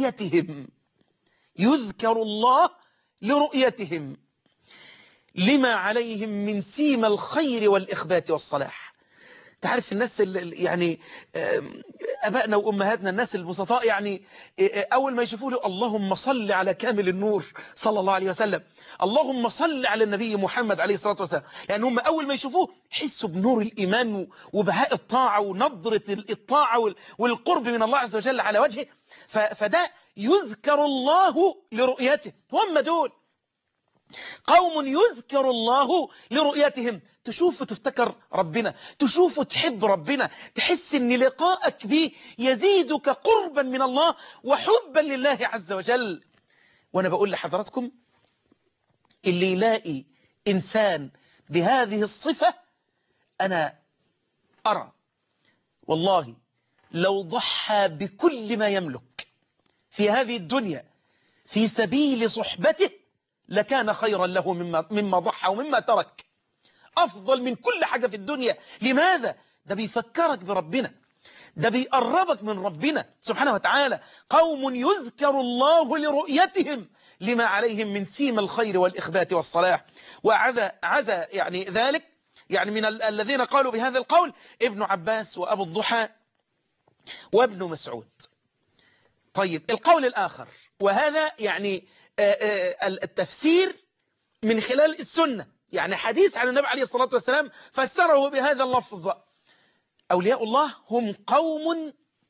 لرؤيتهم لما عليهم من سيما الخير والإخبات والصلاح. تعرف الناس يعني أبائنا وأمهاتنا، الناس البسطاء، يعني أول ما يشوفوا له: اللهم صل على كامل النور صلى الله عليه وسلم، اللهم صل على النبي محمد عليه الصلاة والسلام، يعني هم أول ما يشوفوه يحسوا بنور الإيمان وبهاء الطاعة ونضرة الطاعة والقرب من الله عز وجل على وجهه. فده يذكر الله لرؤيته. هم دول قوم يذكر الله لرؤيتهم. تشوف تفتكر ربنا، تشوف تحب ربنا، تحس ان لقاءك به يزيدك قربا من الله وحبا لله عز وجل. وانا بقول لحضراتكم: اللي يلاقي انسان بهذه الصفة، انا ارى والله لو ضحى بكل ما يملك في هذه الدنيا في سبيل صحبته لكان خيرا له مما ضحى ومما ترك. أفضل من كل حاجة في الدنيا. لماذا؟ ده بيفكرك بربنا، ده بيقربك من ربنا سبحانه وتعالى. قوم يذكر الله لرؤيتهم لما عليهم من سيم الخير والإخبات والصلاح. وعزى يعني ذلك، يعني من الذين قالوا بهذا القول ابن عباس وأبو الضحى وابن مسعود. طيب، القول الآخر، وهذا يعني التفسير من خلال السنة، يعني حديث عن النبي عليه الصلاة والسلام فسره بهذا اللفظ: أولياء الله هم قوم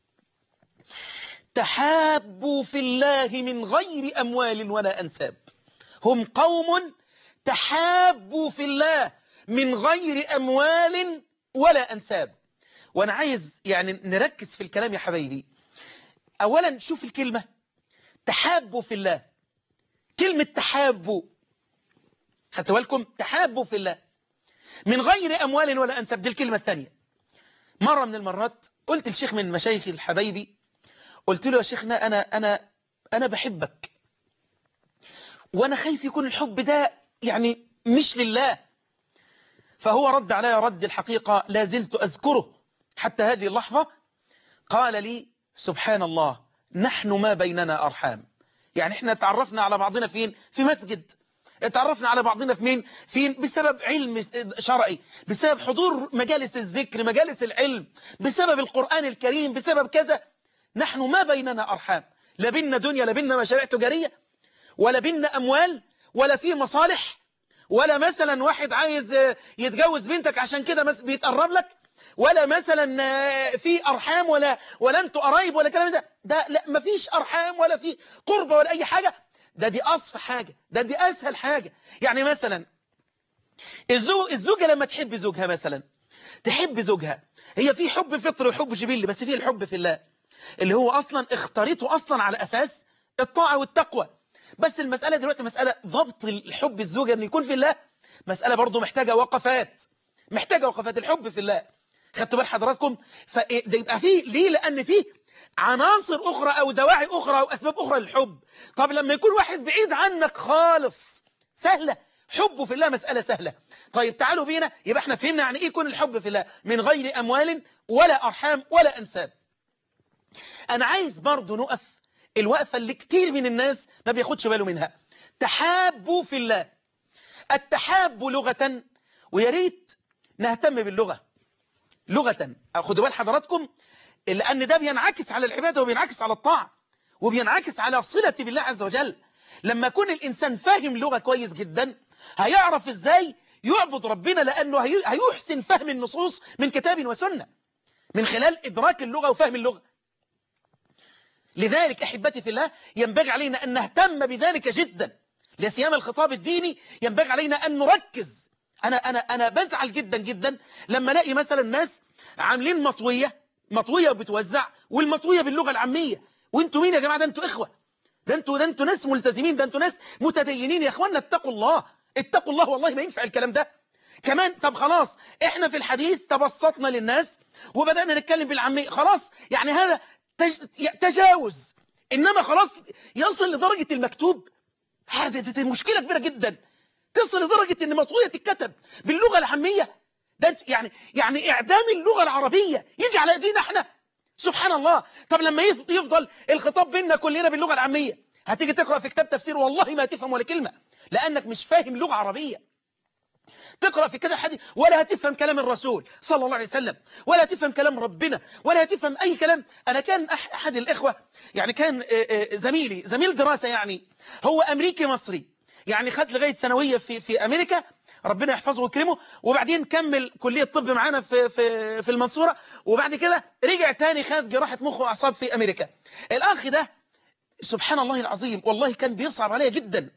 تحابوا في الله من غير أموال ولا أنساب. هم قوم تحابوا في الله من غير أموال ولا أنساب. وأنا عايز يعني نركز في الكلام يا حبايبي. أولا شوف الكلمة تحابوا في الله. كلمة تحابوا، خدتوا بالكم؟ تحابوا في الله من غير أموال ولا أنساب، دي الكلمة الثانية. مرة من المرات قلت لشيخ من مشايخي الحبايبي، قلت له: يا شيخنا أنا بحبك، وأنا خايف يكون الحب ده يعني مش لله. فهو رد علي رد الحقيقة لا زلت أذكره حتى هذه اللحظة. قال لي: سبحان الله، نحن ما بيننا أرحام. يعني احنا تعرفنا على بعضنا فين؟ في مسجد. تعرفنا على بعضنا فين؟ بسبب علم شرعي، بسبب حضور مجالس الذكر، مجالس العلم، بسبب القرآن الكريم، بسبب كذا. نحن ما بيننا أرحام، لا بيننا دنيا، لا بيننا مشاريع تجارية، ولا بيننا أموال، ولا في مصالح، ولا مثلا واحد عايز يتجوز بنتك عشان كده بيتقرب لك، ولا مثلا في أرحام ولا أنتوا قرايب ولا كلام ده لا، مفيش أرحام ولا في قربة ولا أي حاجة. دي أصف حاجة، دي أسهل حاجة. يعني مثلا الزوجة لما تحب زوجها مثلا، تحب زوجها، هي في حب فطري وحب جبلي، بس في الحب في الله اللي هو أصلا اختارته أصلا على أساس الطاعة والتقوى. بس المسألة دلوقتي مسألة ضبط الحب الزوجة أن يكون في الله، مسألة برضو محتاجة وقفات، الحب في الله. خدتوا بال حضراتكم؟ فده يبقى فيه ليه؟ لأن فيه عناصر أخرى أو دواعي أخرى أو أسباب أخرى للحب. طب لما يكون واحد بعيد عنك خالص، سهلة حبه في الله، مسألة سهلة. طيب تعالوا بينا، يبقى احنا فهمنا يعني ايه يكون الحب في الله من غير أموال ولا أرحام ولا أنساب. أنا عايز برضو نقف الوقفة اللي كتير من الناس ما بياخدش باله منها. تحابوا في الله. التحاب لغة، ويا ريت نهتم باللغة لغة. خدوا بال حضراتكم، لأن ده بينعكس على العبادة وبينعكس على الطاعة وبينعكس على صلة بالله عز وجل. لما يكون الإنسان فاهم لغة كويس جدا، هيعرف إزاي يعبد ربنا، لأنه هيحسن فهم النصوص من كتاب وسنة من خلال إدراك اللغة وفهم اللغة. لذلك أحبتي في الله ينبغي علينا أن نهتم بذلك جدا. لسيما الخطاب الديني ينبغي علينا أن نركز. أنا بزعل جدا جدا لما الاقي مثلا ناس عاملين مطوية وبتوزع، والمطوية باللغة العامية. وانتوا مين يا جماعة؟ ده انتوا إخوة، ده انتوا ناس ملتزمين، ده انتوا ناس متدينين. يا اخوانا اتقوا الله، اتقوا الله، والله ما ينفع الكلام ده كمان. طب خلاص احنا في الحديث تبسطنا للناس وبدأنا نتكلم بالعامية، خلاص يعني هذا تجاوز. إنما خلاص يصل لدرجة المكتوب، دي مشكلة كبيرة جدا. تصل لدرجة إن مطوية تتكتب باللغة العامية. ده يعني إعدام اللغة العربية يجي على أيدينا احنا، سبحان الله. طب لما يفضل الخطاب بيننا كلنا باللغة العامية، هتيجي تقرأ في كتاب تفسير والله ما تفهم ولا كلمة، لأنك مش فاهم لغة عربية. تقرأ في كده حديث ولا هتفهم كلام الرسول صلى الله عليه وسلم، ولا هتفهم كلام ربنا، ولا هتفهم أي كلام. أنا كان أحد الإخوة، يعني كان زميل دراسة، يعني هو أمريكي مصري، يعني خد لغاية ثانوية في أمريكا، ربنا يحفظه ويكرمه، وبعدين كمل كلية طب معانا في المنصورة، وبعد كده رجع تاني خد جراحة مخ وأعصاب في أمريكا. الأخ ده سبحان الله العظيم والله كان بيصعب عليا جدا.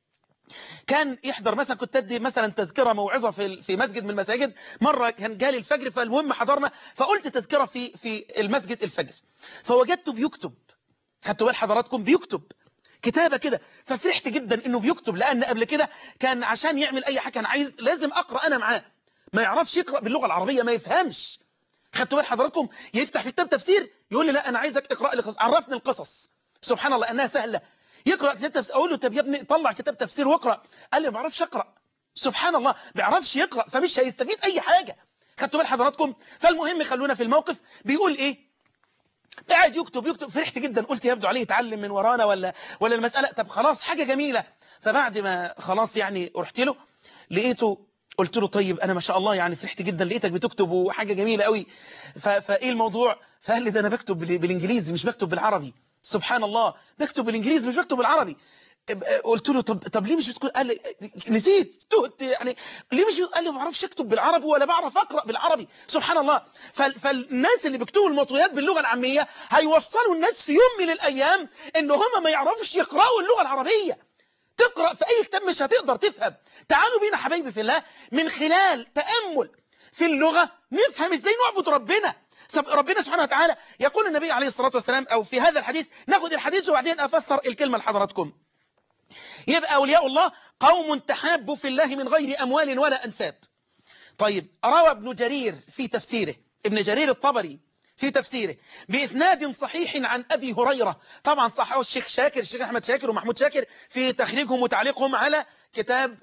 كان يحضر مثلا، كنت ادي مثلا تذكره موعظه في مسجد من المساجد، مره كان جالي الفجر، فالمهم حضرنا، فقلت تذكره في المسجد الفجر، فوجدته بيكتب. خدتوا بال حضراتكم؟ بيكتب كتابه كده، ففرحت جدا انه بيكتب، لان قبل كده كان عشان يعمل اي حاجه كان عايز لازم اقرا انا معاه، ما يعرفش يقرا باللغه العربيه، ما يفهمش. خدتوا بال حضراتكم؟ يفتح في كتاب تفسير يقول لي لا انا عايزك اقرا لي قصص، عرفني القصص. سبحان الله انها سهله. يقرأ كتاب تفسير، أقول له طب يا ابني طلع كتاب تفسير واقرأ، قال لي ما بعرفش أقرأ. سبحان الله، ما بيعرفش يقرأ، فمش هيستفيد أي حاجة. خدتوا بال حضراتكم؟ فالمهم خلونا في الموقف. بيقول إيه؟ قاعد يكتب. فرحت جدا، قلت يبدو عليه يتعلم من ورانا ولا المسألة. طب خلاص حاجة جميلة. فبعد ما خلاص يعني رحت له لقيته، قلت له طيب أنا ما شاء الله يعني فرحت جدا لقيتك بتكتب وحاجة جميلة قوي، فإيه الموضوع؟ فقال لي ده أنا بكتب بالإنجليزي مش بكتب بالعربي. سبحان الله، بكتب بالإنجليزي مش بكتب بالعربي. قلت له طب ليه مش بتقول؟ قال لي نسيت، تهت يعني، ليه مش؟ قال لي ما بعرفش اكتب بالعربي ولا بعرف اقرا بالعربي. سبحان الله. فالناس اللي بيكتبوا المطويات باللغه العاميه هيوصلوا الناس في يوم من الايام ان هم ما يعرفوش يقراوا اللغه العربيه. تقرا في اي كتاب مش هتقدر تفهم. تعالوا بينا حبايبي في الله من خلال تامل في اللغه نفهم ازاي نعبد ربنا. ربنا سبحانه وتعالى يقول النبي عليه الصلاه والسلام، او في هذا الحديث، ناخد الحديث وبعدين افسر الكلمه لحضراتكم. يبقى أولياء الله قوم تحابوا في الله من غير أموال ولا أنساب. طيب روى ابن جرير في تفسيره، ابن جرير الطبري في تفسيره بإسناد صحيح عن أبي هريرة، طبعا صححه الشيخ أحمد شاكر ومحمود شاكر في تخريجهم وتعليقهم على كتاب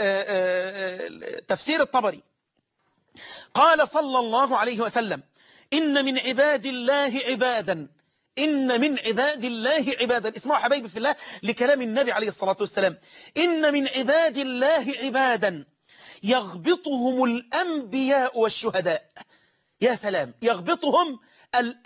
تفسير الطبري. قال صلى الله عليه وسلم: إن من عباد الله عبادا. اسمعوا حبايبي في الله لكلام النبي عليه الصلاة والسلام. إن من عباد الله عبادا يغبطهم الأنبياء والشهداء. يا سلام، يغبطهم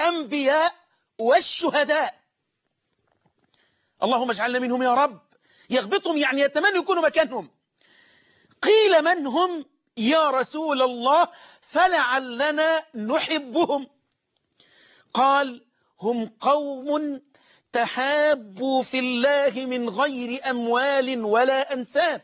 الأنبياء والشهداء. اللهم اجعلنا منهم يا رب. يغبطهم يعني يتمنوا يكونوا مكانهم. قيل من هم يا رسول الله فلعلنا نحبهم؟ قال هم قوم تحابوا في الله من غير أموال ولا أنساب،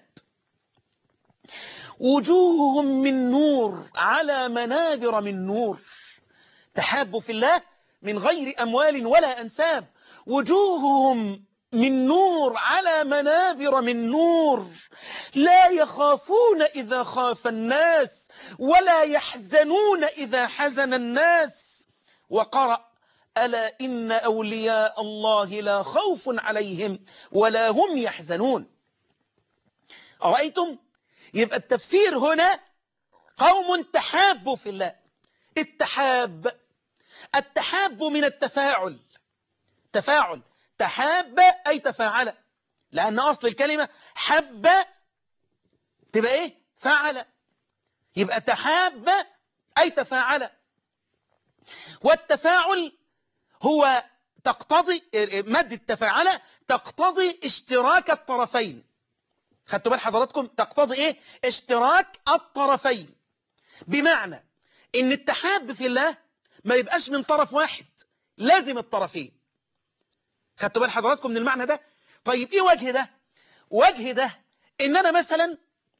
وجوههم من نور على منابر من نور. تحابوا في الله من غير أموال ولا أنساب، وجوههم من نور على منابر من نور، لا يخافون إذا خاف الناس ولا يحزنون إذا حزن الناس. وقرأ ألا إن أولياء الله لا خوف عليهم ولا هم يحزنون. أرأيتم؟ يبقى التفسير هنا قوم تحابوا في الله. التحاب من التفاعل. تفاعل، تحاب أي تفاعل، لأن أصل الكلمة حب تبقى إيه؟ فعل. يبقى تحاب أي تفاعل. والتفاعل هو تقتضي مادة تفاعل تقتضي اشتراك الطرفين. خدتوا بال حضراتكم؟ تقتضي إيه؟ اشتراك الطرفين، بمعنى إن التحاب في الله ما يبقاش من طرف واحد، لازم الطرفين. خدتوا بال حضراتكم من المعنى ده؟ طيب إيه وجه ده؟ وجه ده إن أنا مثلا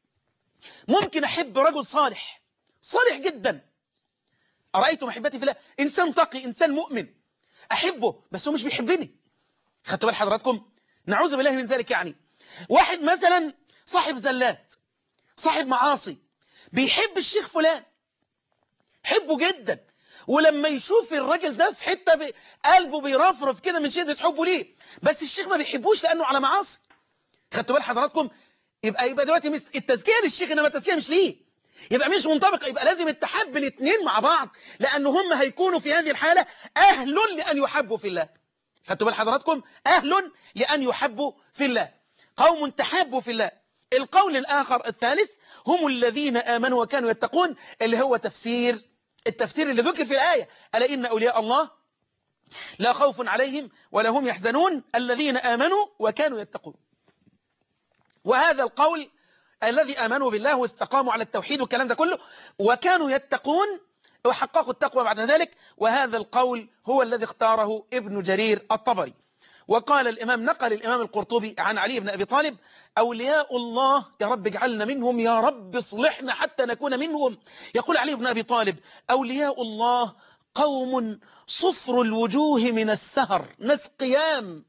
ممكن أحب رجل صالح، صالح جدا. أرأيتم أحبتي في الله؟ إنسان تقي، إنسان مؤمن، أحبه بس هو مش بيحبني. خدتوا بال حضراتكم؟ نعوذ بالله من ذلك. يعني واحد مثلا صاحب زلات، صاحب معاصي، بيحب الشيخ فلان، حبه جدا، ولما يشوف الراجل ده في حتة قلبه بيرفرف كده من شدة حبه ليه، بس الشيخ ما بيحبوش لأنه على معاصي. خدتوا بال حضراتكم؟ يبقى دلوقتي التزكية للشيخ إنما التزكية مش ليه، يبقى مش منطبق. يبقى لازم التحب الاثنين مع بعض، لأن هم هيكونوا في هذه الحالة أهل لأن يحبوا في الله. خدتوا بال حضراتكم؟ أهل لأن يحبوا في الله. قوم تحابوا في الله. القول الآخر الثالث هم الذين آمنوا وكانوا يتقون، اللي هو التفسير اللي ذكر في الآية ألا إن أولياء الله لا خوف عليهم ولا هم يحزنون الذين آمنوا وكانوا يتقون. وهذا القول الذي آمنوا بالله واستقاموا على التوحيد والكلام ده كله وكانوا يتقون وحققوا التقوى بعد ذلك، وهذا القول هو الذي اختاره ابن جرير الطبري. وقال الإمام، نقل الإمام القرطبي عن علي بن أبي طالب أولياء الله يا رب اجعلنا منهم، يا رب اصلحنا حتى نكون منهم. يقول علي بن أبي طالب أولياء الله قوم صفر الوجوه من السهر، ناس قيام،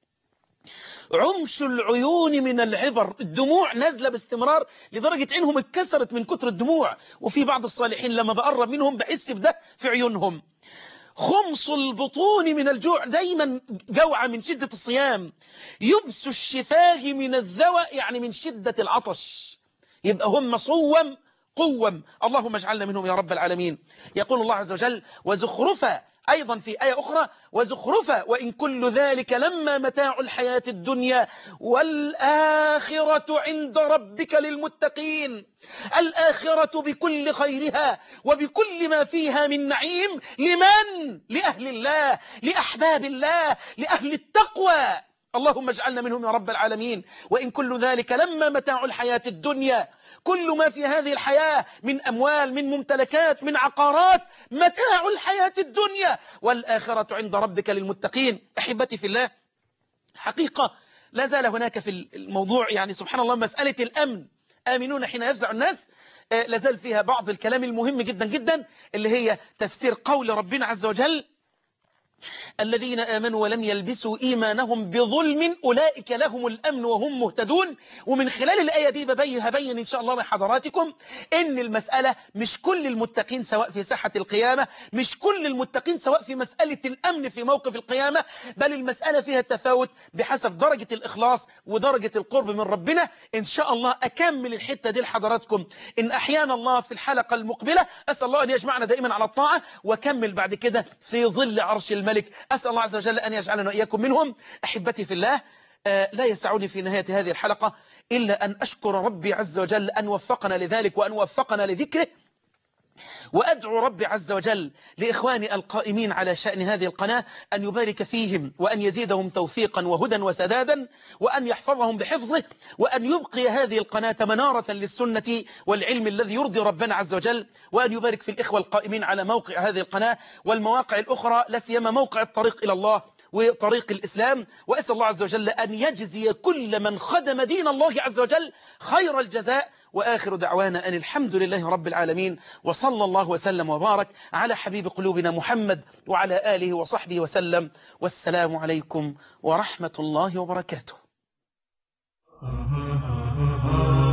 عمش العيون من العبر، الدموع نازلة باستمرار لدرجة عينهم اتكسرت من كتر الدموع. وفي بعض الصالحين لما بقرب منهم بحس بده في عيونهم. خمص البطون من الجوع، دايما جوعة من شدة الصيام. يبس الشفاه من الذوى، يعني من شدة العطش. يبقى هم صوم قوم. اللهم اجعلنا منهم يا رب العالمين. يقول الله عز وجل وزخرفا، أيضا في آية أخرى وزخرفا وإن كل ذلك لما متاع الحياة الدنيا والآخرة عند ربك للمتقين. الآخرة بكل خيرها وبكل ما فيها من نعيم لمن؟ لأهل الله، لأحباب الله، لأهل التقوى. اللهم اجعلنا منهم يا رب العالمين. وإن كل ذلك لما متاع الحياة الدنيا، كل ما في هذه الحياة من أموال، من ممتلكات، من عقارات، متاع الحياة الدنيا والآخرة عند ربك للمتقين. أحبتي في الله، حقيقة لا زال هناك في الموضوع يعني سبحان الله مسألة الأمن، آمنون حين يفزع الناس، لازال فيها بعض الكلام المهم جدا جدا، اللي هي تفسير قول ربنا عز وجل الذين آمنوا ولم يلبسوا إيمانهم بظلم أولئك لهم الأمن وهم مهتدون. ومن خلال الآية دي هبين إن شاء الله لحضراتكم إن المسألة مش كل المتقين سواء في ساحة القيامة، مش كل المتقين سواء في مسألة الأمن في موقف القيامة، بل المسألة فيها تفاوت بحسب درجة الإخلاص ودرجة القرب من ربنا. إن شاء الله أكمل الحتة دي لحضراتكم إن أحيانا الله في الحلقة المقبلة. أسأل الله أن يجمعنا دائما على الطاعة، وكمل بعد كده في ظل عرش الملك. أسأل الله عز وجل أن يجعلنا وإياكم منهم. أحبتي في الله، لا يسعني في نهاية هذه الحلقة إلا أن أشكر ربي عز وجل أن وفقنا لذلك وأن وفقنا لذكره، وأدعو ربي عز وجل لإخواني القائمين على شأن هذه القناة أن يبارك فيهم وأن يزيدهم توفيقا وهدى وسدادا وأن يحفظهم بحفظه وأن يبقي هذه القناة منارة للسنة والعلم الذي يرضي ربنا عز وجل، وأن يبارك في الإخوة القائمين على موقع هذه القناة والمواقع الأخرى، لا سيما موقع الطريق إلى الله وطريق الإسلام. وأسأل الله عز وجل أن يجزي كل من خدم دين الله عز وجل خير الجزاء. وآخر دعوانا أن الحمد لله رب العالمين، وصلى الله وسلم وبارك على حبيب قلوبنا محمد وعلى آله وصحبه وسلم، والسلام عليكم ورحمة الله وبركاته.